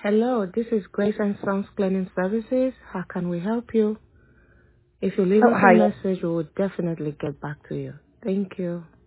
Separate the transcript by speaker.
Speaker 1: Hello, this is Grace and Sons Cleaning Services. How can we help you? If you leave
Speaker 2: Oh,
Speaker 1: us a
Speaker 2: hi.
Speaker 1: message, we will definitely get back to you. Thank you.